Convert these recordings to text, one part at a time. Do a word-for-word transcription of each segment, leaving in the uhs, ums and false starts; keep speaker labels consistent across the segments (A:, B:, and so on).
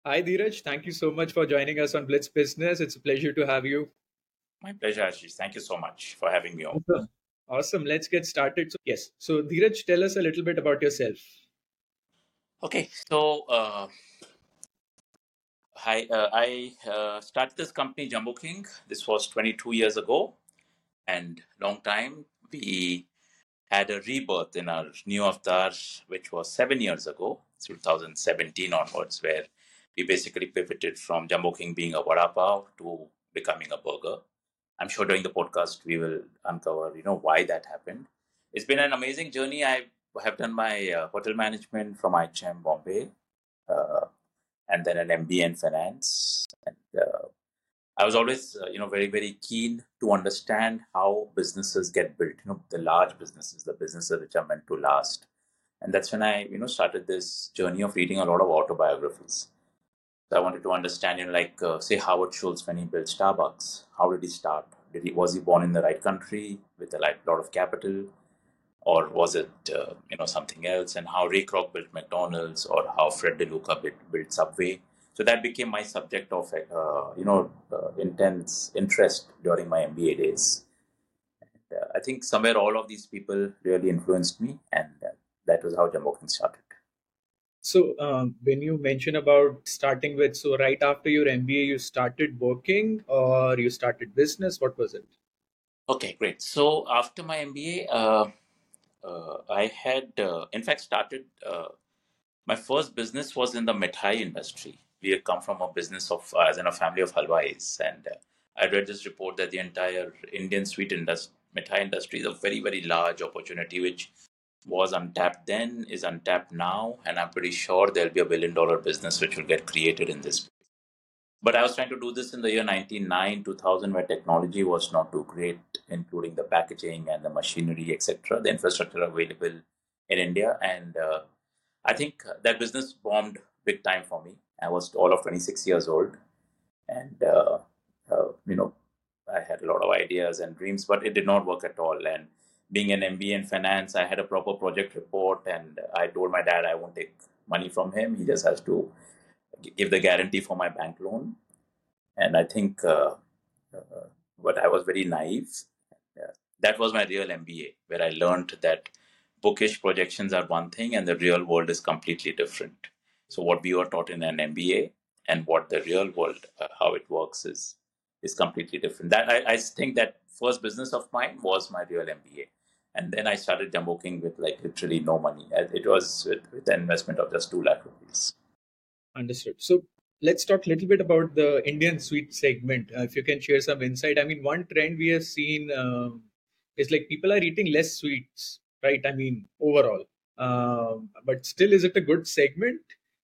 A: Hi, Dheeraj. Thank you so much for joining us on Blitz Business. It's a pleasure to have you.
B: My pleasure, Ashish. Thank you so much for having me on.
A: Awesome. Awesome. Let's get started. So, yes. So, Dheeraj, tell us a little bit about yourself.
B: Okay, so uh, hi, uh, I uh, started this company, Jumbo King. This was twenty-two years ago, and long time we had a rebirth in our new avatar, which was seven years ago, two thousand seventeen onwards, where we basically pivoted from Jumbo King being a vada pav to becoming a burger. I'm sure during the podcast we will uncover, you know, why that happened. It's been an amazing journey. I have done my uh, hotel management from I H M Bombay, uh, and then an M B A in finance. And uh, I was always, uh, you know, very very keen to understand how businesses get built. You know, the large businesses, the businesses which are meant to last. And that's when I, you know, started this journey of reading a lot of autobiographies. So I wanted to understand, you know, like uh, say Howard Schultz when he built Starbucks. How did he start? Did he was he born in the right country with a like, lot of capital, or was it uh, you know something else? And how Ray Kroc built McDonald's, or how Fred DeLuca built, built Subway. So that became my subject of uh, you know uh, intense interest during my M B A days. Uh, I think somewhere all of these people really influenced me, and uh, that was how Jumbo King started.
A: So, um, when you mention about starting with, so right after your M B A, you started working or you started business? What was it?
B: Okay, great. So after my M B A, uh, uh, I had, uh, in fact, started. Uh, my first business was in the mithai industry. We had come from a business of, uh, as in a family of halwais, and uh, I read this report that the entire Indian sweet industry, mithai industry, is a very, very large opportunity, which was untapped then, is untapped now, and I'm pretty sure there'll be a billion dollar business which will get created in this. But I was trying to do this in the year nineteen oh nine, two thousand, where technology was not too great, including the packaging and the machinery, et cetera, the infrastructure available in India. And uh, I think that business bombed big time for me. I was all of twenty-six years old. And, uh, uh, you know, I had a lot of ideas and dreams, but it did not work at all. And being an M B A in finance, I had a proper project report. And I told my dad I won't take money from him. He just has to g- give the guarantee for my bank loan. And I think, uh, uh, but I was very naive. Yeah. That was my real M B A, where I learned that bookish projections are one thing and the real world is completely different. So what we were taught in an M B A and what the real world, uh, how it works, is is completely different. That I, I think that first business of mine was my real M B A. And then I started Jumbo King with like literally no money. Uh, It was with, with an investment of just two lakh rupees.
A: Understood. So, let's talk a little bit about the Indian sweet segment. Uh, if you can share some insight. I mean, one trend we have seen um is like people are eating less sweets, right? I mean, overall. Um, but still, is it a good segment?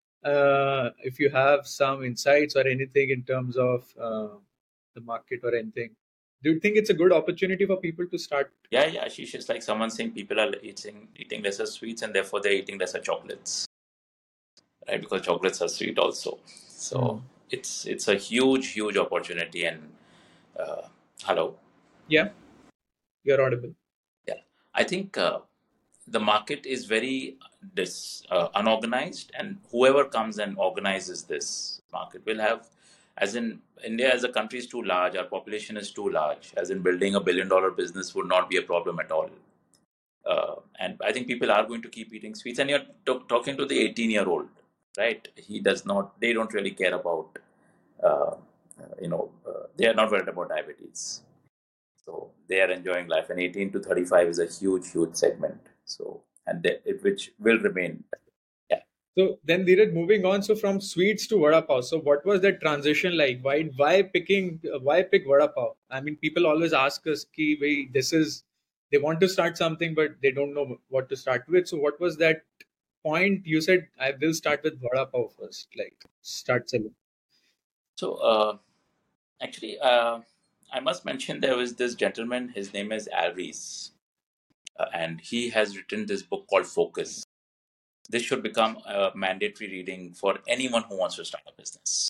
A: Uh, if you have some insights or anything in terms of uh, the market or anything, do you think it's a good opportunity for people to start?
B: Yeah, yeah, Ashish, it's like someone saying people are eating eating lesser sweets and therefore they're eating lesser chocolates, right? Because chocolates are sweet also. So
A: Hmm.
B: it's it's a huge, huge opportunity. And uh, hello,
A: Yeah, you're audible.
B: yeah, I think uh, the market is very dis, uh, unorganized, and whoever comes and organizes this market will have, as in India as a country is too large, our population is too large, as in building a billion dollar business would not be a problem at all. Uh, and I think people are going to keep eating sweets. And you're t- talking to the eighteen year old, right? He does not, they don't really care about, uh, uh, you know, uh, they are not worried about diabetes. So they are enjoying life. And eighteen to thirty-five is a huge, huge segment. So, and they, it, which will remain. Yeah.
A: So then, Dheeraj, moving on. So from sweets to vada pav. So what was that transition like? Why why picking why pick vada pav? I mean, people always ask us, "Ki, wait, this is they want to start something, but they don't know what to start with." So what was that point? You said I will start with vada pav first, like start selling.
B: So, uh, actually, uh, I must mention there was this gentleman, his name is Al Rees, uh, and he has written this book called Focus. This should become a mandatory reading for anyone who wants to start a business.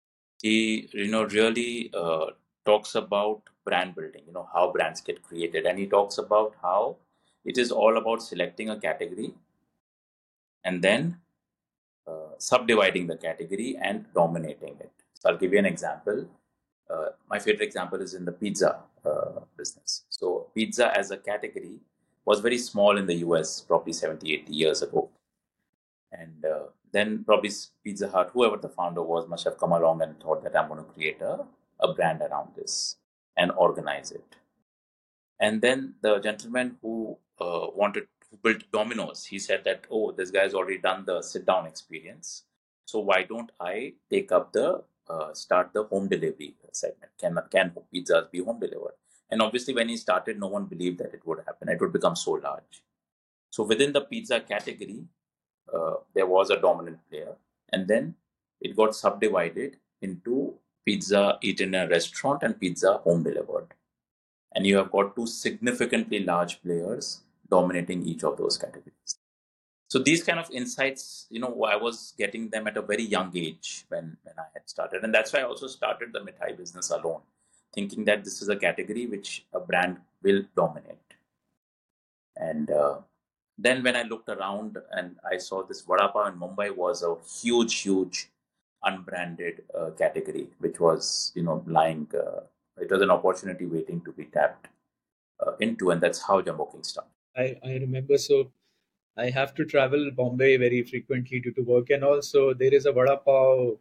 B: He, you know, really uh, talks about brand building, you know, how brands get created. And he talks about how it is all about selecting a category and then uh, subdividing the category and dominating it. So I'll give you an example. Uh, my favorite example is in the pizza uh, business. So pizza as a category was very small in the U S probably seventy, eighty years ago. And uh, then probably Pizza Hut, whoever the founder was, must have come along and thought that I'm going to create a, a brand around this and organize it. And then the gentleman who uh, wanted who built Domino's, he said that, oh, this guy's already done the sit down experience. So why don't I take up the uh, start the home delivery segment? Can can pizzas be home delivered? And obviously, when he started, no one believed that it would happen. It would become so large. So within the pizza category, uh, there was a dominant player, and then it got subdivided into pizza eaten in a restaurant and pizza home delivered. And you have got two significantly large players dominating each of those categories. So these kind of insights, you know, I was getting them at a very young age when, when I had started. And that's why I also started the mithai business alone, thinking that this is a category which a brand will dominate. And uh, then when I looked around and I saw this Vada Pav in Mumbai was a huge, huge unbranded uh, category, which was, you know, lying, uh, it was an opportunity waiting to be tapped uh, into, and that's how Jumbo King started.
A: I, I remember. So I have to travel Bombay very frequently due to work, and also there is a Vada Pav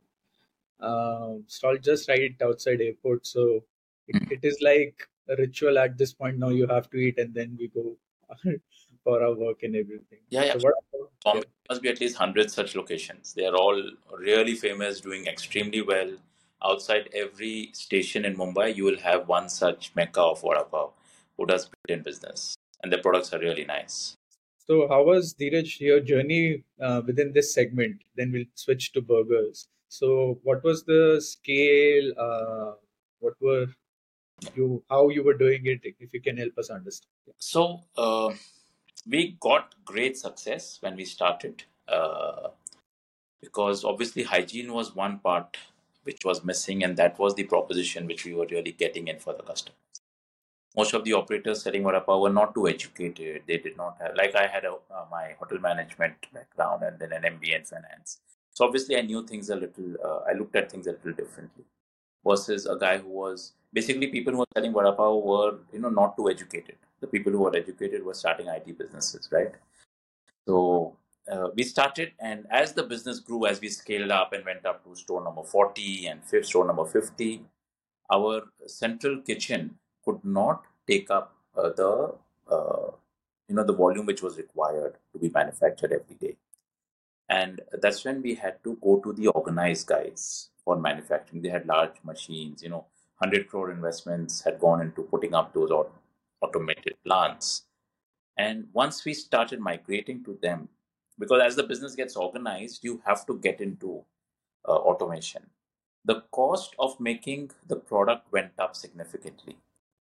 A: uh, stall just right outside airport. So it,
B: Mm.
A: it is like a ritual at this point. Now you have to eat, and then we go for our work and everything.
B: Yeah, yeah.
A: So Vada Pav, yeah.
B: Bombay must be at least one hundred such locations. They are all really famous, doing extremely well. Outside every station in Mumbai, you will have one such mecca of Vada Pav who does brilliant business. And their products are really nice.
A: So how was Dheeraj your journey uh, within this segment? Then we'll switch to burgers. So what was the scale? Uh, what were you? How you were doing it? If you can help us understand.
B: So uh, we got great success when we started uh, because obviously hygiene was one part which was missing, and that was the proposition which we were really getting in for the customer. Most of the operators selling Vada Pav were not too educated. They did not have, like I had a, uh, my hotel management background and then an M B A in finance. So obviously I knew things a little, uh, I looked at things a little differently versus a guy who was, basically people who were selling Vada Pav were, you know, not too educated. The people who were educated were starting I T businesses, right? So uh, we started, and as the business grew, as we scaled up and went up to store number forty and fifth store number fifty, our central kitchen could not take up uh, the uh, you know the volume which was required to be manufactured every day, and that's when we had to go to the organized guys for manufacturing. They had large machines, you know, one hundred crore investments had gone into putting up those aut- automated plants. And once we started migrating to them, because as the business gets organized, you have to get into uh, automation. The cost of making the product went up significantly.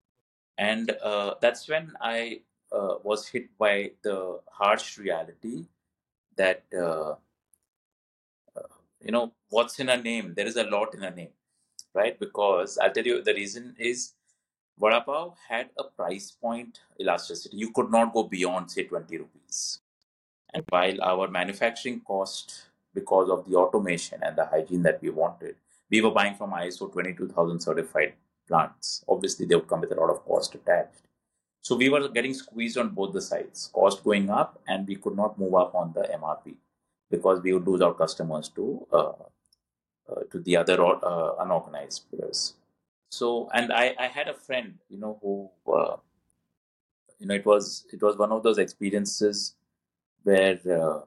B: And uh, that's when I uh, was hit by the harsh reality that, uh, you know, what's in a name? There is a lot in a name, right? Because I'll tell you the reason is Vada Pav had a price point elasticity. You could not go beyond, say, twenty rupees. And while our manufacturing cost, because of the automation and the hygiene that we wanted, we were buying from I S O twenty-two thousand certified plants. Obviously, they would come with a lot of cost attached. So we were getting squeezed on both the sides, cost going up, and we could not move up on the M R P because we would lose our customers to uh, uh, to the other uh, unorganized players. So, and I, I had a friend, you know, who uh, you know, it was it was one of those experiences where. Uh,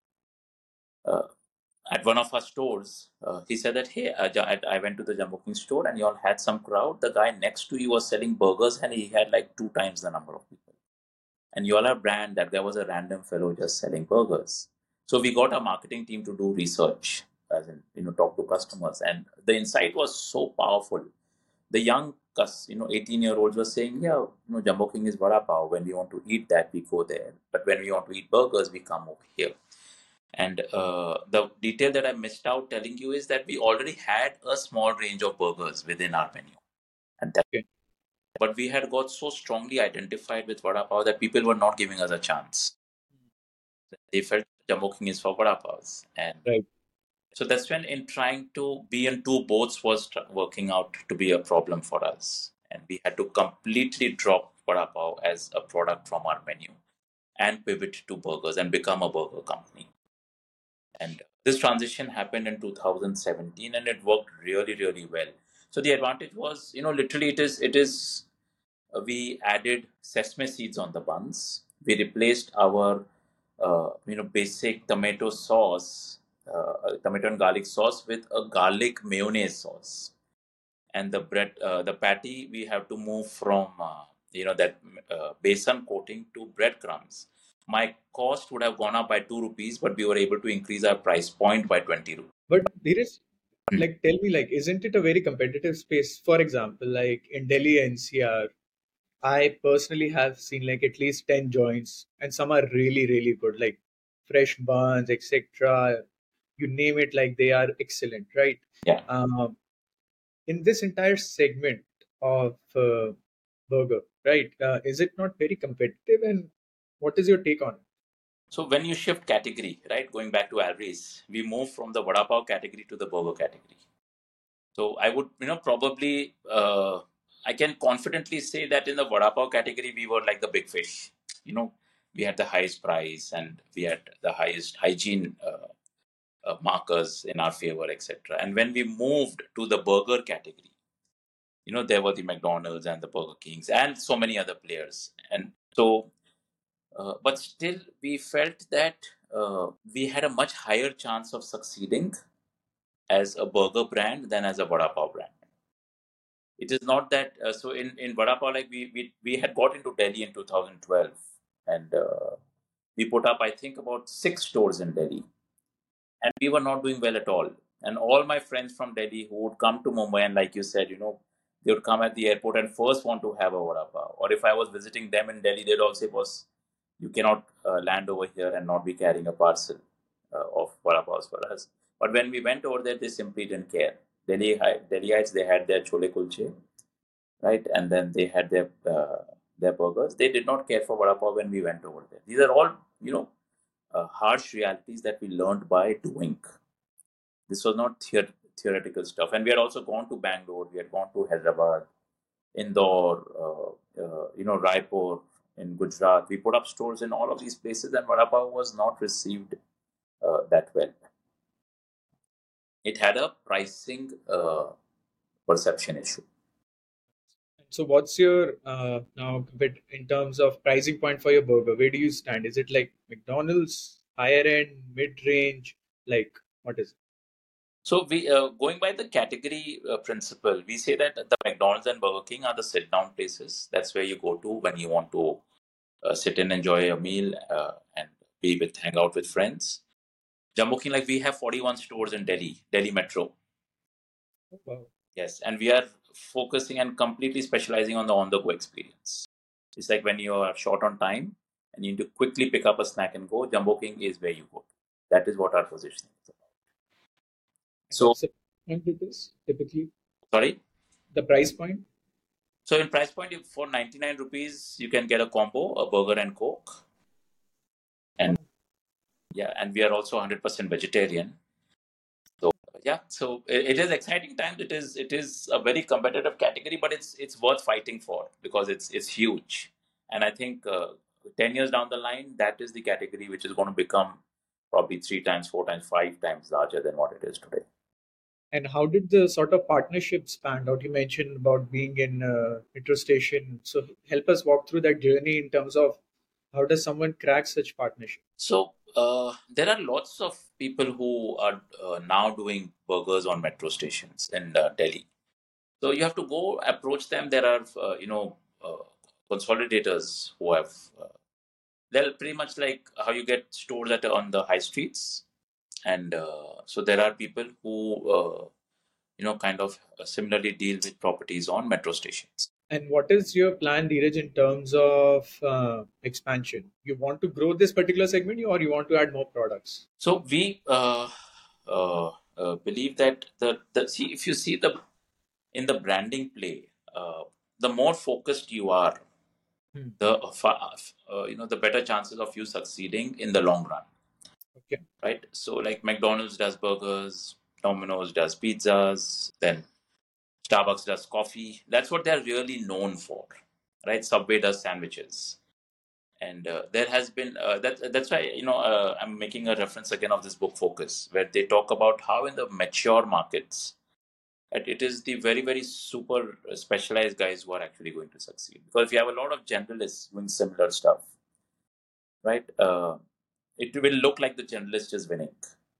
B: uh, at one of our stores, uh, he said that, hey, I, I went to the Jumbo King store and you all had some crowd. The guy next to you was selling burgers and he had like two times the number of people. And you all are brand, that guy was a random fellow just selling burgers. So we got our marketing team to do research, as in, you know, talk to customers. And the insight was so powerful. The young, you know, eighteen year olds were saying, yeah, you know, Jumbo King is Vada Pav. When we want to eat that, we go there. But when we want to eat burgers, we come over here. And uh, the detail that I missed out telling you is that we already had a small range of burgers within our menu. And that,
A: Okay.
B: but we had got so strongly identified with Vada Pav that people were not giving us a chance. They felt Jumbo King is for vada pavs. And
A: Right.
B: so that's when in trying to be in two boats was tr- working out to be a problem for us. And we had to completely drop vada pav as a product from our menu and pivot to burgers and become a burger company. And this transition happened in two thousand seventeen and it worked really, really well. So the advantage was, you know, literally it is, it is, uh, we added sesame seeds on the buns. We replaced our, uh, you know, basic tomato sauce, uh, tomato and garlic sauce with a garlic mayonnaise sauce. And the bread, uh, the patty, we have to move from, uh, you know, that uh, besan coating to breadcrumbs. My cost would have gone up by two rupees, but we were able to increase our price point by twenty rupees.
A: But Dheeraj,
B: Hmm.
A: like, tell me, like, isn't it a very competitive space? For example, like in Delhi N C R, I personally have seen like at least ten joints, and some are really, really good, like fresh buns, et cetera. You name it, like they are excellent, right?
B: Yeah.
A: Um, in this entire segment of uh, burger, right? Uh, is it not very competitive? And what is your take on it?
B: So when you shift category, right, going back to Alvarez, we move from the vada pav category to the burger category. So I would, you know, probably, uh, I can confidently say that in the vada pav category, we were like the big fish. You know, we had the highest price and we had the highest hygiene uh, uh, markers in our favor, et cetera. And when we moved to the burger category, you know, there were the McDonald's and the Burger Kings and so many other players. And so, uh, but still, we felt that uh, we had a much higher chance of succeeding as a burger brand than as a vada pav brand. It is not that uh, so in in vada pav, like we, we we had got into Delhi in two thousand twelve and uh, we put up I think about six stores in Delhi and we were not doing well at all. And all my friends from Delhi who would come to Mumbai and like you said, you know, they would come at the airport and first want to have a vada pav. Or if I was visiting them in Delhi, they'd all say, "Boss, you cannot uh, land over here and not be carrying a parcel uh, of vada pavs for us." But when we went over there, they simply didn't care. Delhi, Delhiites, they had their chole kulche, right? And then they had their uh, their burgers. They did not care for vada pav when we went over there. These are all, you know, uh, harsh realities that we learned by doing. This was not theor- theoretical stuff. And we had also gone to Bangalore. We had gone to Hyderabad, Indore, uh, uh, you know, Raipur in Gujarat. We put up stores in all of these places, and vada pav was not received uh, that well. It had a pricing uh, perception issue.
A: So, what's your uh, now bit in terms of pricing point for your burger? Where do you stand? Is it like McDonald's, higher end, mid range? Like, what is it?
B: So we uh, going by the category uh, principle, we say that the McDonald's and Burger King are the sit down places. That's where you go to when you want to uh, sit and enjoy a meal uh, and be with hang out with friends. Jumbo King, like we have forty-one stores in Delhi, Delhi Metro.
A: Oh, wow.
B: Yes, and we are focusing and completely specializing on the on the go experience. It's like when you are short on time and you need to quickly pick up a snack and go. Jumbo King is where you go. That is what our positioning is about.
A: And
B: So
A: what's the point with this typically?
B: sorry.
A: The price point?
B: So in price point, if for ninety-nine rupees, you can get a combo, a burger and coke. And
A: Wow.
B: yeah, and we are also one hundred percent vegetarian. So yeah, so it, it is exciting times. It is it is a very competitive category, but it's it's worth fighting for because it's it's huge. And I think uh, ten years down the line, that is the category which is going to become probably three times, four times, five times larger than what it is today.
A: And how did the sort of partnerships pan out? You mentioned about being in uh, metro station. So, help us walk through that journey in terms of how does someone crack such partnership?
B: So uh, there are lots of people who are uh, now doing burgers on metro stations in uh, Delhi. So you have to go approach them. There are, uh, you know, uh, consolidators who have. Uh, they're pretty much like how you get stores at on the high streets, and uh, so there are people who, uh, you know, kind of uh, similarly deal with properties on metro stations.
A: And what is your plan, Dheeraj, in terms of uh, expansion? You want to grow this particular segment or you want to add more products?
B: So we uh, uh, uh, believe that the, the see if you see the in the branding play, uh, the more focused you are,
A: Hmm.
B: the uh, fa- uh, you know the better chances of you succeeding in the long run.
A: Okay.
B: right? So like McDonald's does burgers, Domino's does pizzas, then Starbucks does coffee. That's what they're really known for, right? Subway does sandwiches. And uh, there has been uh, that that's why you know uh, I'm making a reference again of this book Focus, where they talk about how in the mature markets, right, it is the very very super specialized guys who are actually going to succeed. Because if you have a lot of generalists doing similar stuff, right, uh, it will look like the generalist is winning.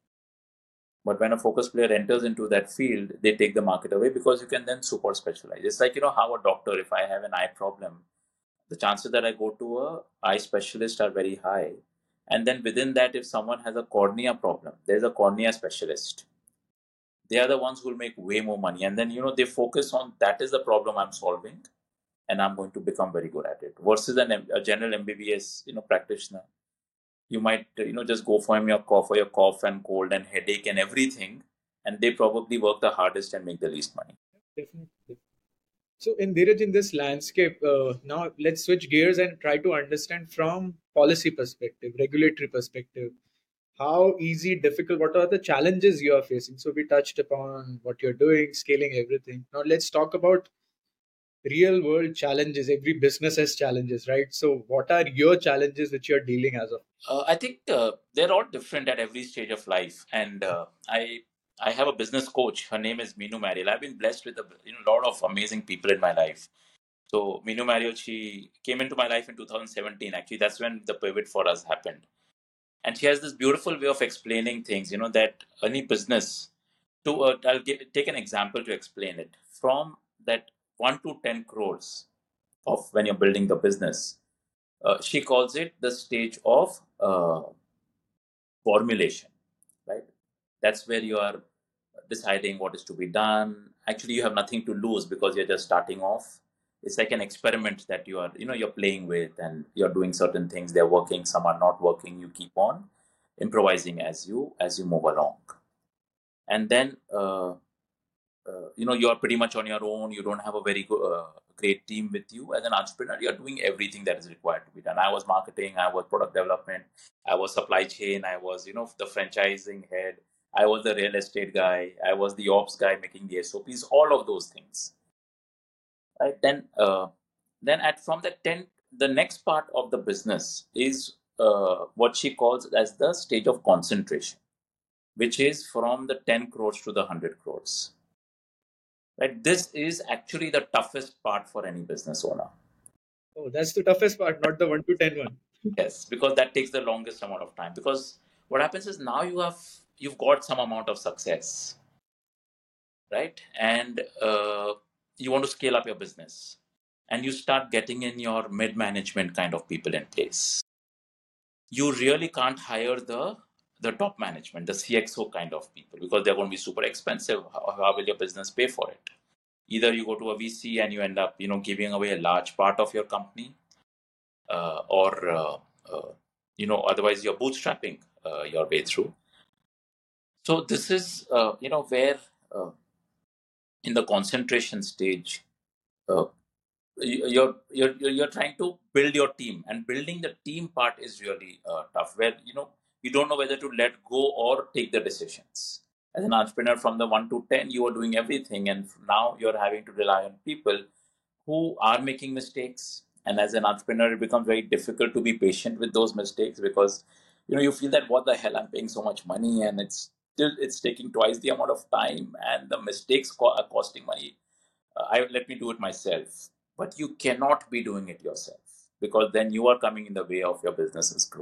B: But when a focus player enters into that field, they take the market away because you can then super specialize. It's like, you know, how a doctor, if I have an eye problem, the chances that I go to a eye specialist are very high. And then within that, if someone has a cornea problem, there's a cornea specialist. They are the ones who will make way more money. And then, you know, they focus on that is the problem I'm solving and I'm going to become very good at it. Versus an, M- a general M B B S, you know, practitioner, you might uh, you know just go for him your cough for your cough and cold and headache and everything, and they probably work the hardest and make the least money.
A: Definitely. So, in Dheeraj, in this landscape, uh, now let's switch gears and try to understand from policy perspective, regulatory perspective, how easy, difficult, what are the challenges you are facing? So, we touched upon what you're doing, scaling everything. Now, let's talk about real world challenges. Every business has challenges, right? So, what are your challenges which you're dealing as of?
B: uh, I think uh, they're all different at every stage of life, and uh, i i have a business coach. Her name is Minu Mariel. I've been blessed with a you know, lot of amazing people in my life. So Minu Mariel, she came into my life in two thousand seventeen. Actually, that's when the pivot for us happened. And she has this beautiful way of explaining things, you know, that any business, to uh, I'll give, take an example to explain it. From that one to ten crores of when you're building the business, uh, she calls it the stage of uh, formulation, right? That's where you are deciding what is to be done. Actually, you have nothing to lose because you're just starting off. It's like an experiment that you are, you know, you're playing with, and you're doing certain things. They're working, some are not working. You keep on improvising as you as you move along, and then uh, uh, you know you are pretty much on your own. You don't have a very good, uh, great team with you. As an entrepreneur, you're doing everything that is required to be done. I was marketing, I was product development, I was supply chain, I was you know the franchising head, I was the real estate guy, I was the ops guy making the S O Ps, all of those things, right? Then uh, then at from the ten, the next part of the business is uh, what she calls as the stage of concentration, which is from the ten crores to the one hundred crores. Right? This is actually the toughest part for any business owner.
A: Oh, that's the toughest part, not the one to ten one.
B: Yes, because that takes the longest amount of time. Because what happens is now you have you've got some amount of success, right? And uh, you want to scale up your business, and you start getting in your mid management kind of people in place. You really can't hire the the top management, the C X O kind of people, because they're going to be super expensive. How, how will your business pay for it? Either you go to a V C and you end up, you know, giving away a large part of your company, uh, or uh, uh, you know, otherwise you're bootstrapping uh, your way through. So this is, uh, you know, where uh, in the concentration stage, uh, you- you're, you're you're you're trying to build your team, and building the team part is really uh, tough. Where you know you don't know whether to let go or take the decisions. As an entrepreneur, from the one to ten, you are doing everything, and now you're having to rely on people who are making mistakes. And as an entrepreneur, it becomes very difficult to be patient with those mistakes, because you know you feel that what the hell, I'm paying so much money and it's still it's taking twice the amount of time, and the mistakes co- are costing money. uh, I let me do it myself. But you cannot be doing it yourself, because then you are coming in the way of your business's growth.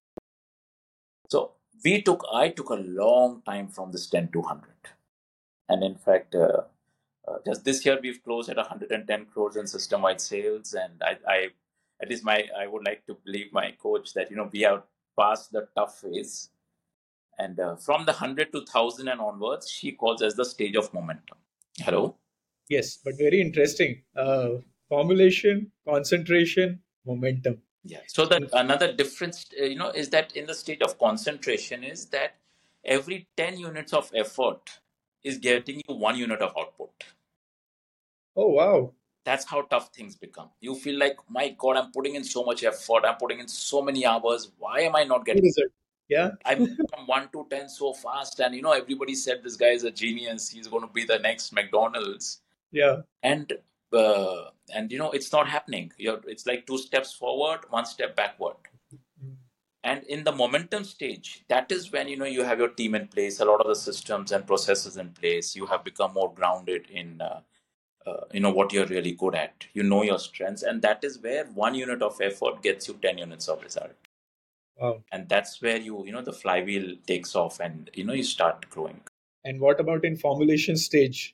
B: So we took I took a long time from this ten to one hundred, and in fact. Uh, uh, just this year, we've closed at one hundred ten crores in system-wide sales, and I, I, at least my, I would like to believe my coach that you know we have passed the tough phase, and uh, from the one hundred to one thousand and onwards, she calls as the stage of momentum. Hello.
A: Yes, but very interesting. Uh, formulation, concentration, momentum.
B: Yeah. So that another difference, uh, you know, is that in the state of concentration is that every ten units of effort is getting you one unit of output.
A: Oh, wow.
B: That's how tough things become. You feel like, my God, I'm putting in so much effort, I'm putting in so many hours. Why am I not
A: No
B: getting?
A: result. Yeah.
B: I moved from one to ten so fast, and you know, everybody said this guy is a genius. He's going to be the next McDonald's,
A: Yeah.
B: and uh, and you know, it's not happening. You're, it's like two steps forward, one step backward.
A: Mm.
B: And in the momentum stage, that is when you know you have your team in place, a lot of the systems and processes in place. You have become more grounded in uh, uh, you know what you're really good at. You know your strengths, and that is where one unit of effort gets you ten units of result.
A: Wow.
B: And that's where you you know the flywheel takes off, and you know you start growing.
A: And what about in formulation stage?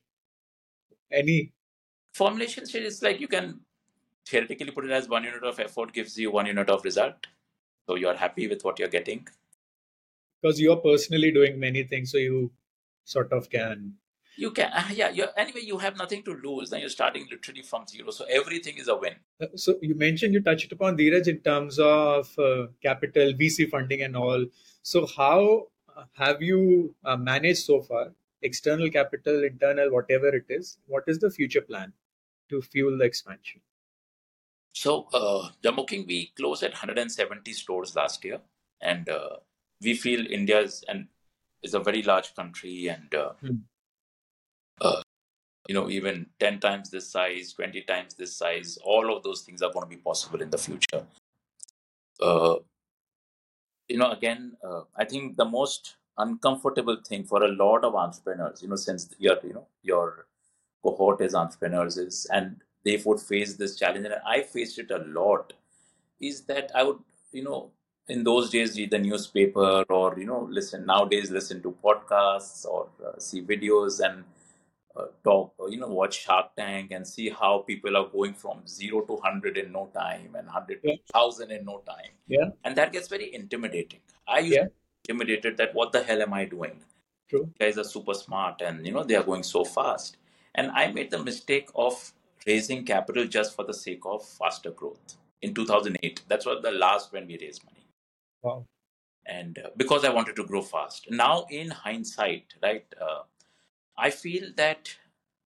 A: Any?
B: Formulation stage is like you can theoretically put it as one unit of effort gives you one unit of result. So you're happy with what you're getting.
A: Because you're personally doing many things, so you sort of can.
B: You can, uh, yeah, you're, anyway, you have nothing to lose. Then you're starting literally from zero. So everything is a win.
A: Uh, So you mentioned you touched upon Dheeraj in terms of uh, capital, V C funding, and all. So how uh, have you uh, managed so far? External capital, internal, whatever it is. What is the future plan to fuel the expansion?
B: So, uh, Jumbo King, we closed at one hundred seventy stores last year, and uh, we feel India is and is a very large country, and uh,
A: Hmm.
B: uh, you know even ten times this size, twenty times this size, all of those things are going to be possible in the future. Uh, you know, again, uh, I think the most uncomfortable thing for a lot of entrepreneurs, you know, since your you know your cohort is entrepreneurs is, and they would face this challenge, and I faced it a lot is that I would, you know, in those days read the newspaper or, you know, listen, nowadays listen to podcasts or uh, see videos and uh, talk, or, you know, watch Shark Tank and see how people are going from zero to one hundred in no time and one hundred to
A: Yeah,
B: one thousand in no time.
A: yeah,
B: And that gets very intimidating. I used
A: yeah.
B: to be intimidated that what the hell am I doing?
A: True.
B: Guys are super smart and, you know, they are going so fast. And I made the mistake of raising capital just for the sake of faster growth in two thousand eight. That's what the last when we raised money.
A: Wow.
B: And uh, because I wanted to grow fast. Now, in hindsight, right, uh, I feel that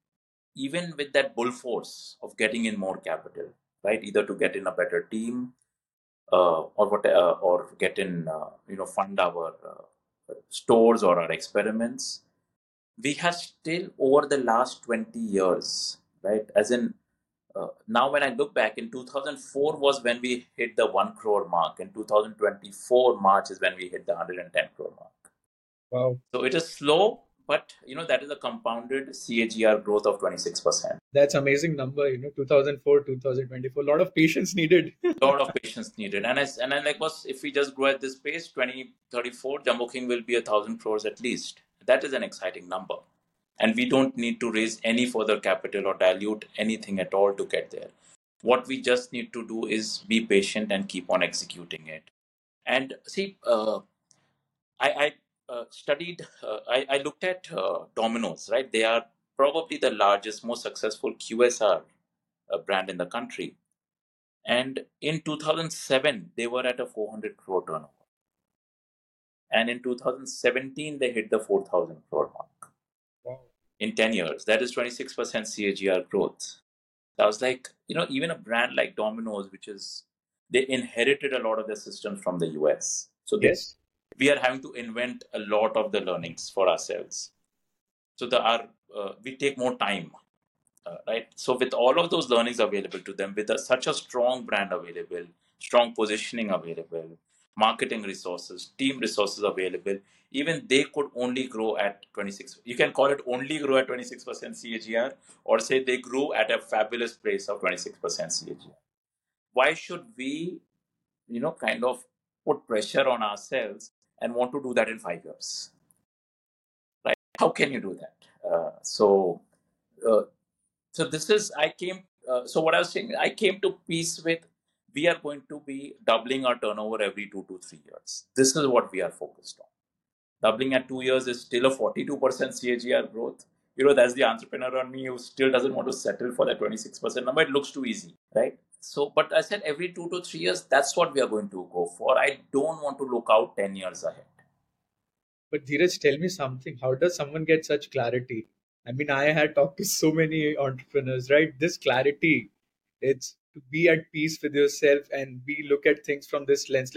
B: even with that bull force of getting in more capital, right, either to get in a better team uh, or what, uh, or get in, uh, you know, fund our uh, stores or our experiments, we have still over the last twenty years, right? As in, uh, now when I look back, in two thousand four was when we hit the one crore mark. In two thousand twenty-four March is when we hit the one hundred ten crore mark.
A: Wow.
B: So it is slow, but you know that is a compounded C A G R growth of twenty-six percent.
A: That's amazing number, you know, two thousand four, two thousand twenty-four. A lot of patience needed.
B: A lot of patience needed. And I and I like was if we just grow at this pace, twenty thirty-four, Jumbo King will be a thousand crores at least. That is an exciting number. And we don't need to raise any further capital or dilute anything at all to get there. What we just need to do is be patient and keep on executing it. And see, uh, I, I uh, studied, uh, I, I looked at uh, Domino's, right? They are probably the largest, most successful Q S R uh, brand in the country. And in two thousand seven, they were at a four hundred crore turnover. And in two thousand seventeen, they hit the four thousand crore mark
A: Wow.
B: in ten years. That is twenty-six percent C A G R growth. I was like, you know, even a brand like Domino's, which is, they inherited a lot of their systems from the U S. So they,
A: Yes.
B: we are having to invent a lot of the learnings for ourselves. So the our, uh, we take more time, uh, right? So with all of those learnings available to them, with a, such a strong brand available, strong positioning available, marketing resources, team resources available, even they could only grow at twenty-six. You can call it only grow at twenty-six percent C A G R, or say they grew at a fabulous pace of twenty-six percent C A G R. Why should we, you know, kind of put pressure on ourselves and want to do that in five years? Right? How can you do that? Uh, so, uh, so this is I came. Uh, so what I was saying, I came to peace with. We are going to be doubling our turnover every two to three years. This is what we are focused on. Doubling at two years is still a forty-two percent C A G R growth. You know, that's the entrepreneur on me who still doesn't want to settle for that twenty-six percent number. It looks too easy, right? So, but I said every two to three years, that's what we are going to go for. I don't want to look out ten years ahead.
A: But Dheeraj, tell me something. How does someone get such clarity? I mean, I had talked to so many entrepreneurs, right? This clarity, it's to be at peace with yourself and we look at things from this lens, like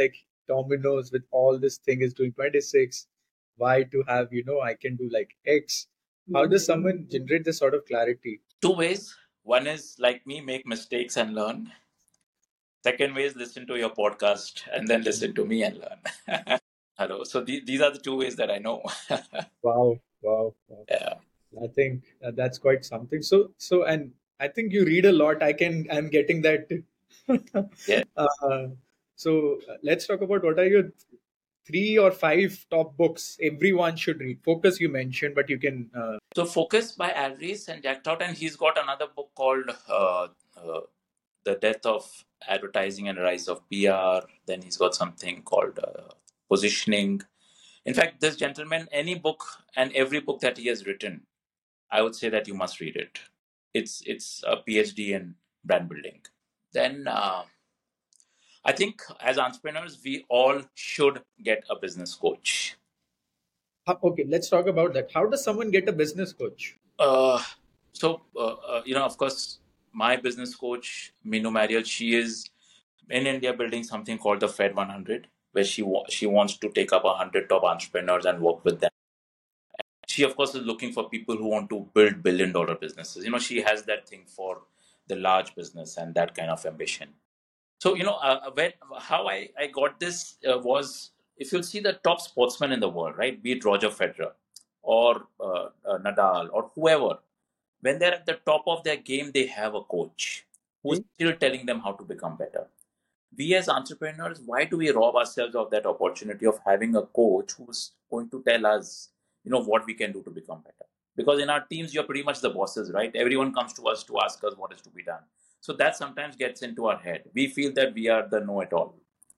A: dominoes with all this thing is doing twenty-six. Why to have, you know, I can do like X. How does someone generate this sort of clarity?
B: Two ways. One is like me, make mistakes and learn. Second way is listen to your podcast and then listen to me and learn. Hello. So the, these are the two ways that I know.
A: Wow, wow, wow.
B: Yeah.
A: I think uh, that's quite something. So, so, and I think you read a lot. I can, I'm getting that.
B: Yeah.
A: uh, so uh, let's talk about what are your three or five top books everyone should read. Focus you mentioned, but you can. Uh...
B: So Focus by Aldous and Jack Trout, and he's got another book called uh, uh, The Death of Advertising and Rise of P R. Then he's got something called uh, Positioning. In fact, this gentleman, any book and every book that he has written, I would say that you must read it. It's it's a PhD in brand building. Then uh, I think as entrepreneurs, we all should get a business coach.
A: Okay, let's talk about that. How does someone get a business coach?
B: Uh, so, uh, uh, you know, of course, my business coach, Minu Mariel, she is in India building something called the Fed one hundred, where she wa- she wants to take up one hundred top entrepreneurs and work with them. She, of course, is looking for people who want to build billion dollar businesses. You know, she has that thing for the large business and that kind of ambition. So, you know, uh, when how I, I got this uh, was, if you'll see the top sportsmen in the world, right? Be it Roger Federer or uh, uh, Nadal or whoever, when they're at the top of their game, they have a coach who's
A: Hmm?
B: still telling them how to become better. We as entrepreneurs, why do we rob ourselves of that opportunity of having a coach who's going to tell us, you know, what we can do to become better? Because in our teams, you're pretty much the bosses, right? Everyone comes to us to ask us what is to be done. So that sometimes gets into our head. We feel that we are the know-it-all,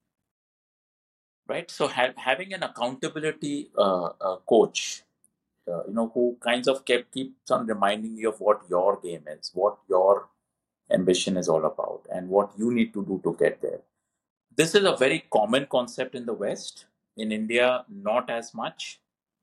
B: right? So ha- having an accountability uh, uh, coach, uh, you know, who kinds of kept keeps on reminding you of what your game is, what your ambition is all about, and what you need to do to get there. This is a very common concept in the West. In India, not as much.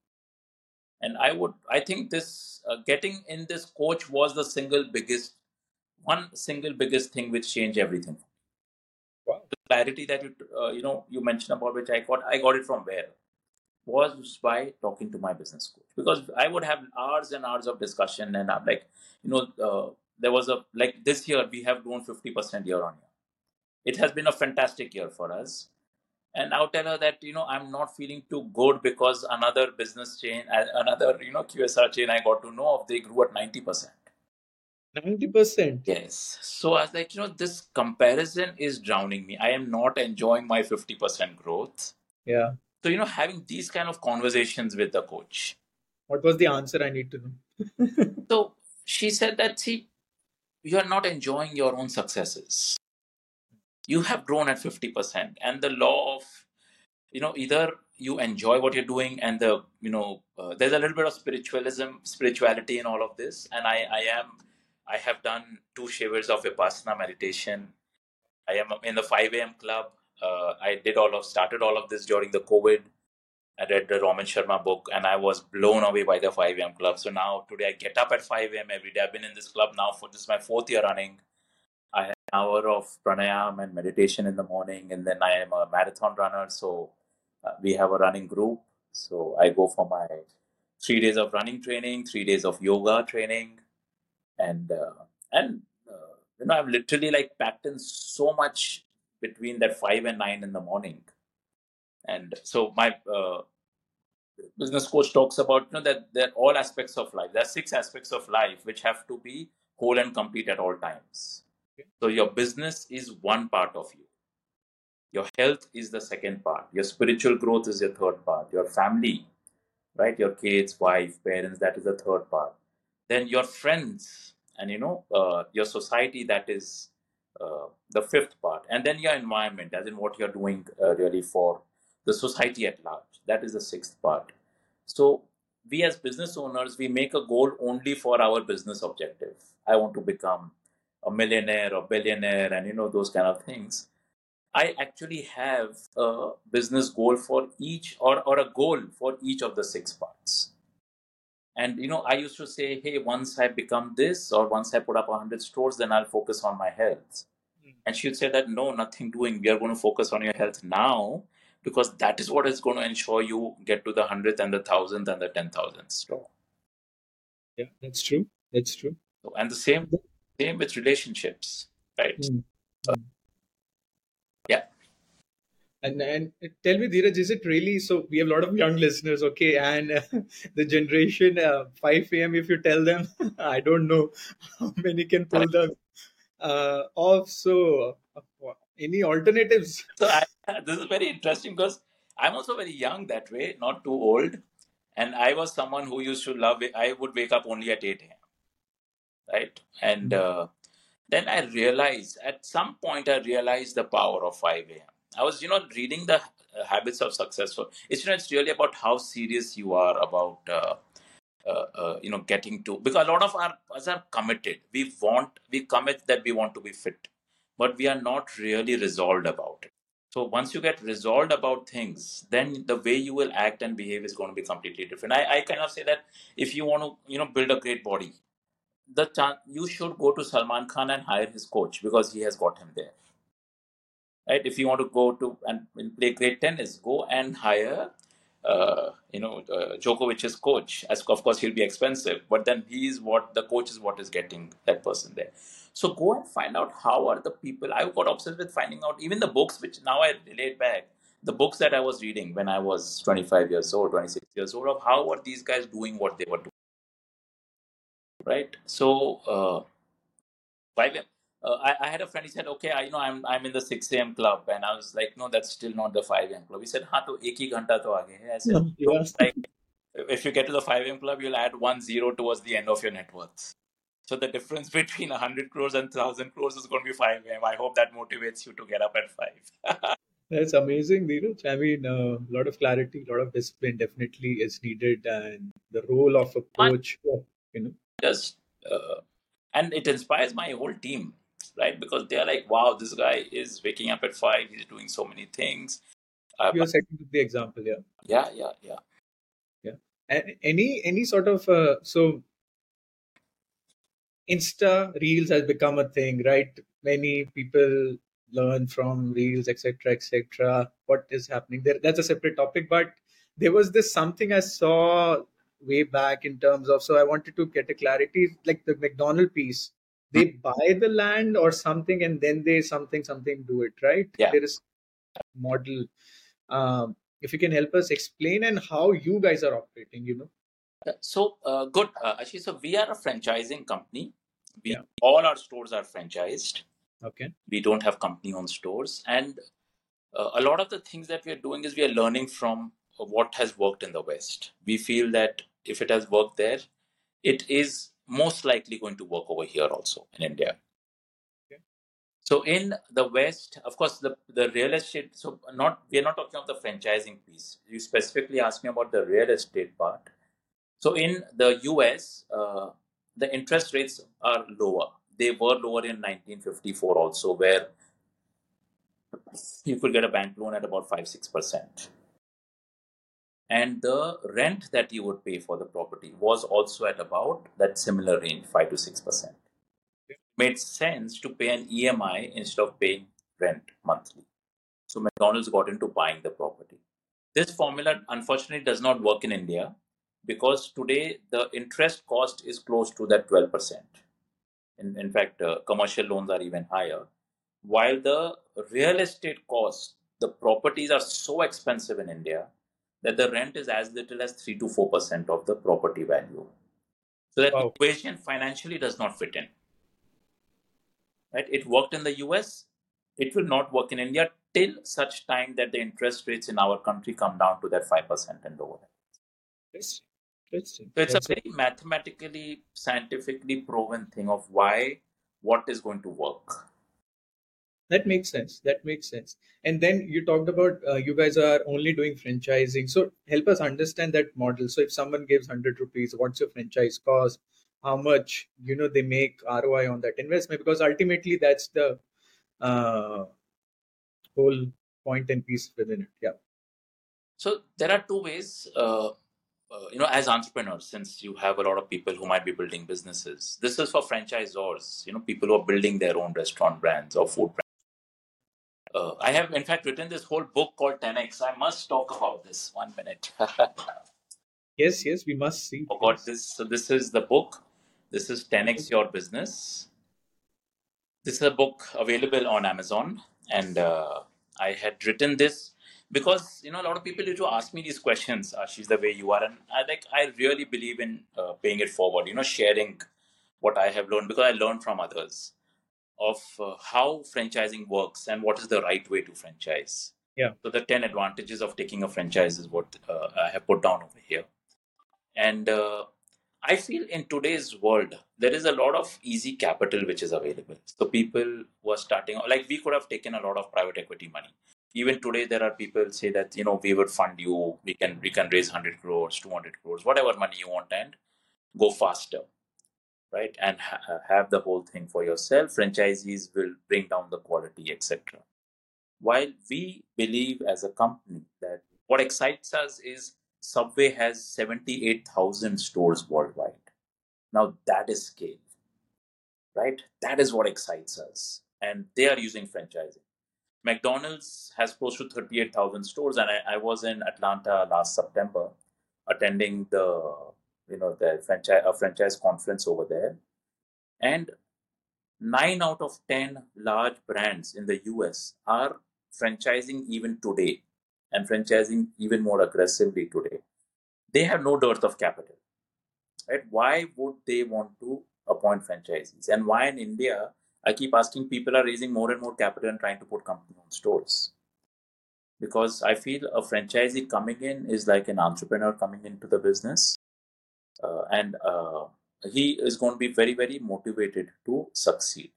B: And I would, I think this uh, getting in this coach was the single biggest, one single biggest thing which changed everything.
A: Wow.
B: The clarity that you, uh, you know, you mentioned about which I got, I got it from where was by talking to my business coach, because I would have hours and hours of discussion, and I'm like, you know, uh, there was a like this year we have grown fifty percent year on year. It has been a fantastic year for us. And I'll tell her that, you know, I'm not feeling too good because another business chain, uh, another, you know, Q S R chain I got to know of, they grew at ninety percent.
A: ninety percent.
B: Yes. So I was like, you know, this comparison is drowning me. I am not enjoying my fifty percent growth.
A: Yeah.
B: So, you know, having these kind of conversations with the coach.
A: What was the answer I need to know?
B: So she said that, see, you are not enjoying your own successes. You have grown at fifty percent. And the law of, you know, either you enjoy what you're doing, and the, you know, uh, there's a little bit of spiritualism, spirituality in all of this. And I, I am, I have done two shivers of Vipassana meditation. I am in the five a.m. club. Uh, I did all of, started all of this during the COVID. I read the Raman Sharma book and I was blown away by the five a.m. club. So now today I get up at five a.m. every day. I've been in this club now for, this is my fourth year running. I have an hour of pranayam and meditation in the morning, and then I am a marathon runner. So uh, we have a running group. So I go for my three days of running training, three days of yoga training, and uh, and uh, you know, I've literally like packed in so much between that five and nine in the morning. And so my uh, business coach talks about, you know, that there are all aspects of life. There are six aspects of life which have to be whole and complete at all times. So your business is one part of you. Your health is the second part. Your spiritual growth is your third part. Your family, right? Your kids, wife, parents, that is the third part. Then your friends and, you know, uh, your society, that is uh, the fifth part. And then your environment, as in what you're doing uh, really for the society at large. That is the sixth part. So we as business owners, we make a goal only for our business objective. I want to become a millionaire or billionaire and, you know, those kind of things. I actually have a business goal for each, or, or a goal for each of the six parts. And, you know, I used to say, hey, once I become this, or once I put up one hundred stores, then I'll focus on my health. And she would say that, no, nothing doing. We are going to focus on your health now, because that is what is going to ensure you get to the hundredth and the thousandth and the ten thousandth store.
A: Yeah, that's true. That's true.
B: So, and the same, same with relationships, right?
A: Mm.
B: Uh, yeah.
A: And and tell me, Dheeraj, is it really so? We have a lot of young listeners, okay, and uh, the generation uh, five a m. If you tell them, I don't know how many can pull them uh, off. So, uh, any alternatives?
B: So I, this is very interesting because I'm also very young that way, not too old, and I was someone who used to love it. I would wake up only at eight a m. Right, and uh, then I realized at some point I realized the power of five a m. I was, you know, reading the uh, Habits of Successful. It's, you know, it's really about how serious you are about, uh, uh, uh, you know, getting to, because a lot of our, us are committed. We want, we commit that we want to be fit, but we are not really resolved about it. So once you get resolved about things, then the way you will act and behave is going to be completely different. I, I kind of say that if you want to, you know, build a great body, the chan- you should go to Salman Khan and hire his coach because he has got him there. Right? If you want to go to and play great tennis, go and hire, uh, you know, uh, Djokovic's coach. As of course he'll be expensive, but then he is what the coach is what is getting that person there. So go and find out how are the people. I got obsessed with finding out even the books, which now I relate back. The books that I was reading when I was twenty-five years old, twenty-six years old, of how are these guys doing what they were doing, right? So. Uh, five a m. Uh, I, I had a friend. He said, "Okay, I you know I'm I'm in the six a m club," and I was like, "No, that's still not the five a m club." He said, "हाँ तो एक ही घंटा तो आगे है." I said, "Bro,
A: Yeah.
B: like if you get to the five a m club, you'll add one zero towards the end of your net worth. So the difference between a hundred crores and thousand crores is going to be five a m. I hope that motivates you to get up at five."
A: That's amazing, Dheeraj. I mean, a uh, lot of clarity, a lot of discipline definitely is needed, and the role of a coach, you know.
B: Just uh, and it inspires my whole team, right? Because they're like, "Wow, this guy is waking up at five. He's doing so many things." Uh,
A: You're setting the example, yeah.
B: Yeah, yeah, yeah.
A: Yeah. And any any sort of uh, so Insta Reels has become a thing, right? Many people learn from Reels, et cetera, et cetera. What is happening there? That's a separate topic. But there was this something I saw way back in terms of. So I wanted to get a clarity, like the McDonald piece. They buy the land or something, and then they something something do it, right?
B: Yeah.
A: There is model. Um, if you can help us explain and how you guys are operating, you know.
B: So uh, good, uh, actually. So we are a franchising company. We
A: Yeah.
B: all our stores are franchised.
A: Okay.
B: We don't have company-owned stores, and uh, a lot of the things that we are doing is we are learning from what has worked in the West. We feel that if it has worked there, it is most likely going to work over here also in India.
A: Okay.
B: So in the West, of course, the the real estate. So not we are not talking about the franchising piece. You specifically asked me about the real estate part. So in the U S, uh, the interest rates are lower. They were lower in nineteen fifty-four also, where you could get a bank loan at about five six percent. And the rent that you would pay for the property was also at about that similar range, five to six percent. It made sense to pay an E M I instead of paying rent monthly. So McDonald's got into buying the property. This formula, unfortunately, does not work in India because today the interest cost is close to that twelve percent. In, in fact, uh, commercial loans are even higher. While the real estate costs, the properties are so expensive in India that the rent is as little as three to four percent of the property value. So that
A: Wow.
B: equation financially does not fit in. Right? It worked in the U S. It will not work in India till such time that the interest rates in our country come down to that five percent and lower.
A: Interesting. Interesting.
B: So it's
A: That's
B: a very mathematically, scientifically proven thing of why, what is going to work.
A: That makes sense. That makes sense. And then you talked about uh, you guys are only doing franchising. So help us understand that model. So if someone gives one hundred rupees, what's your franchise cost? How much, you know, they make R O I on that investment? Because ultimately that's the uh, whole point and piece within it. Yeah.
B: So there are two ways, uh, uh, you know, as entrepreneurs, since you have a lot of people who might be building businesses, this is for franchisors, you know, people who are building their own restaurant brands or food brands. Uh, I have, in fact, written this whole book called ten X. I must talk about this one minute.
A: Yes, yes, we must see,
B: Forgot
A: please.
B: this. So this is the book. This is ten X Your Business. This is a book available on Amazon, and uh, I had written this because you know a lot of people used to ask me these questions. Ashish, the way you are, and I like I really believe in uh, paying it forward. You know, sharing what I have learned because I learned from others of uh, how franchising works and what is the right way to franchise.
A: Yeah.
B: So the ten advantages of taking a franchise is what uh, I have put down over here. And uh, I feel in today's world, there is a lot of easy capital which is available. So people who are starting, like we could have taken a lot of private equity money. Even today, there are people say that, you know, we would fund you, we can, we can raise one hundred crores, two hundred crores, whatever money you want and go faster, right? And ha- have the whole thing for yourself. Franchisees will bring down the quality, et cetera. While we believe as a company that what excites us is Subway has seventy-eight thousand stores worldwide. Now that is scale, right? That is what excites us. And they are using franchising. McDonald's has close to thirty-eight thousand stores. And I, I was in Atlanta last September attending the, you know, the franchise, a franchise conference over there. And nine out of ten large brands in the U S are franchising even today and franchising even more aggressively today. They have no dearth of capital, right? Why would they want to appoint franchisees? And why in India, I keep asking people are raising more and more capital and trying to put company owned stores. Because I feel a franchisee coming in is like an entrepreneur coming into the business. Uh, and uh, he is going to be very, very motivated to succeed.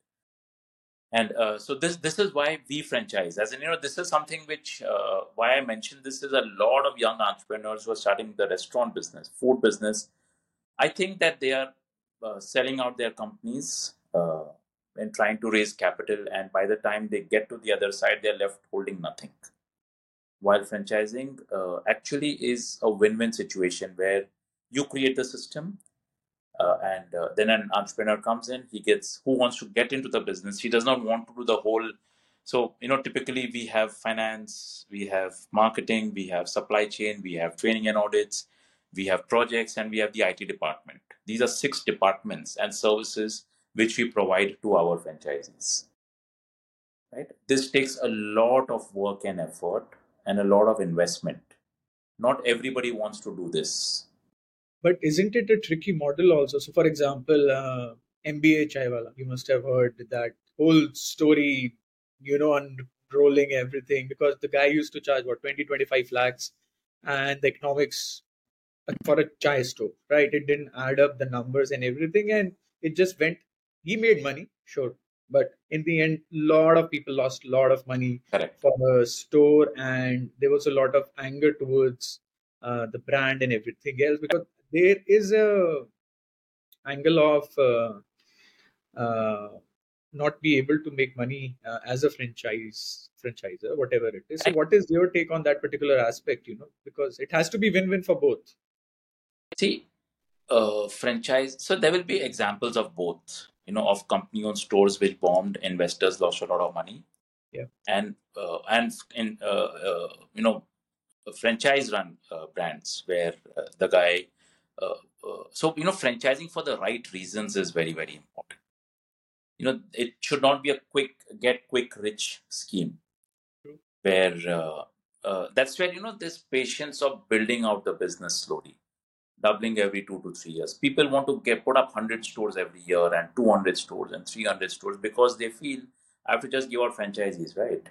B: And uh, so this this is why we franchise. As in, you know, this is something which uh, why I mentioned this is a lot of young entrepreneurs who are starting the restaurant business, food business. I think that they are uh, selling out their companies uh, and trying to raise capital, and by the time they get to the other side, they're left holding nothing. While franchising uh, actually is a win-win situation where you create the system, uh, and uh, then an entrepreneur comes in, he gets who wants to get into the business, he does not want to do the whole. So you know, typically we have finance, we have marketing, we have supply chain, we have training and audits, we have projects, and we have the I T department. These are six departments and services which we provide to our franchisees, right? This takes a lot of work and effort and a lot of investment. Not everybody wants to do this.
A: But isn't it a tricky model also? So, for example, uh, M B A Chaiwala, you must have heard that whole story, you know, unrolling everything because the guy used to charge what twenty, twenty-five lakhs, and the economics for a chai store, right? It didn't add up the numbers and everything, and it just went. He made money, sure, but in the end, lot of people lost a lot of money
B: Correct.
A: for the store, and there was a lot of anger towards uh, the brand and everything else because there is a angle of uh, uh, not be able to make money uh, as a franchise franchisor, whatever it is. So,
B: Right.
A: what is your take on that particular aspect? You know, because it has to be win-win for both.
B: See, uh, franchise. So there will be examples of both. You know, of company-owned stores which bombed, investors lost a lot of money,
A: Yeah.
B: and uh, and in uh, uh, you know, franchise-run uh, brands where uh, the guy. Uh, uh, so you know, franchising for the right reasons is very very important. You know, it should not be a quick get quick rich scheme
A: True.
B: where uh, uh, that's where you know this patience of building out the business slowly, doubling every two to three years. People want to get put up one hundred stores every year and two hundred stores and three hundred stores because they feel I have to just give out franchisees, right?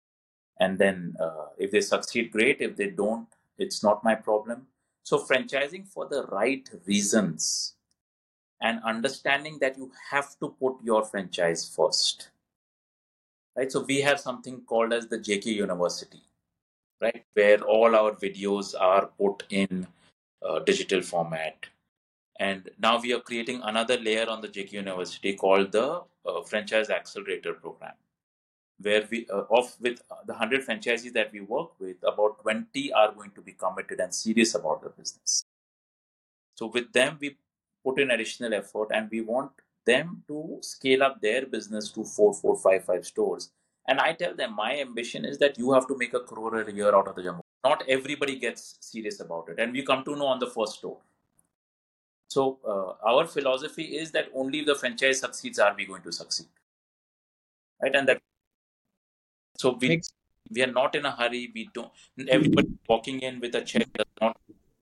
B: And then uh, if they succeed, great. If they don't, it's not my problem. So franchising for the right reasons and understanding that you have to put your franchise first, right? So we have something called as the J K University, right? Where all our videos are put in uh, digital format. And now we are creating another layer on the J K University called the uh, Franchise Accelerator Program, where we, uh, of with uh, the one hundred franchisees that we work with, about twenty are going to be committed and serious about the business. So with them, we put in additional effort and we want them to scale up their business to four, four, five, five stores And I tell them my ambition is that you have to make a crore a year out of the Jumbo. Not everybody gets serious about it, and we come to know on the first store. So uh, our philosophy is that only if the franchise succeeds are we going to succeed, right? And that so we
A: Makes
B: we are not in a hurry. We don't. Everybody walking in with a check does not.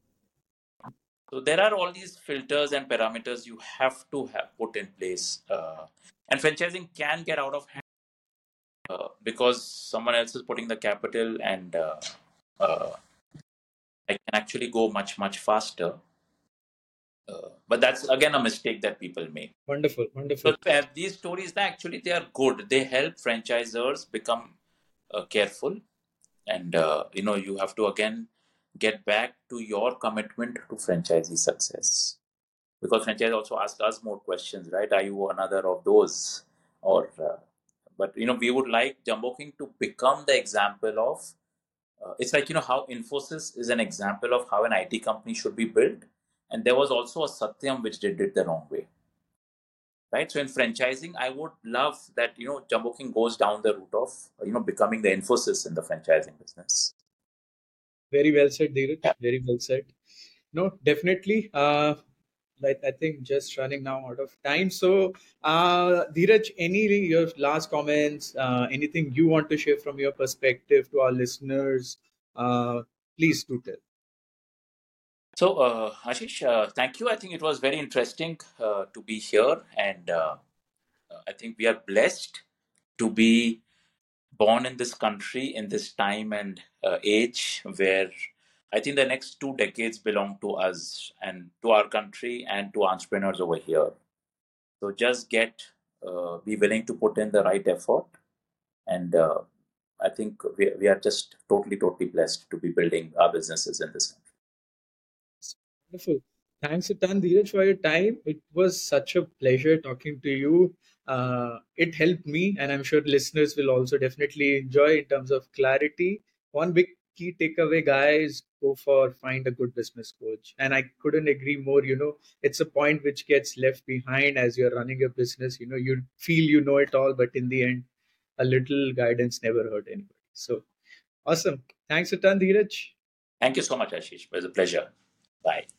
B: So there are all these filters and parameters you have to have put in place, uh, and franchising can get out of hand uh, because someone else is putting the capital, and uh, uh, I can actually go much much faster. Uh, but that's again a mistake that people make.
A: wonderful, wonderful.
B: So uh, these stories, they actually they are good. They help franchisors become uh, careful, and uh, you know you have to again get back to your commitment to franchisee success, because franchise also ask us more questions, right? Are you another of those, or uh, but you know we would like Jumbo King to become the example of. Uh, it's like, you know, how Infosys is an example of how an I T company should be built. And there was also a Satyam which did it the wrong way, right? So in franchising, I would love that, you know, Jumbo King goes down the route of, you know, becoming the Infosys in the franchising business.
A: Very well said, Dheeraj.
B: Yeah.
A: Very well said. No, definitely. Uh, like I think just running now out of time. So, uh, Dheeraj, any your last comments? Uh, anything you want to share from your perspective to our listeners? Uh, please do tell.
B: So, uh, Ashish, uh, thank you. I think it was very interesting uh, to be here. And uh, I think we are blessed to be born in this country in this time and uh, age where I think the next two decades belong to us and to our country and to entrepreneurs over here. So just get, uh, be willing to put in the right effort. And uh, I think we, we are just totally, totally blessed to be building our businesses in this country.
A: Wonderful. Thanks a ton, Dheeraj, for your time. It was such a pleasure talking to you. Uh, it helped me, and I'm sure listeners will also definitely enjoy in terms of clarity. One big key takeaway, guys, go for find a good business coach. And I couldn't agree more. You know, it's a point which gets left behind as you're running a business. You know, you feel you know it all, but in the end, a little guidance never hurt anybody. So awesome. Thanks a ton, Dheeraj.
B: Thank you so much, Ashish. It was a pleasure. Bye.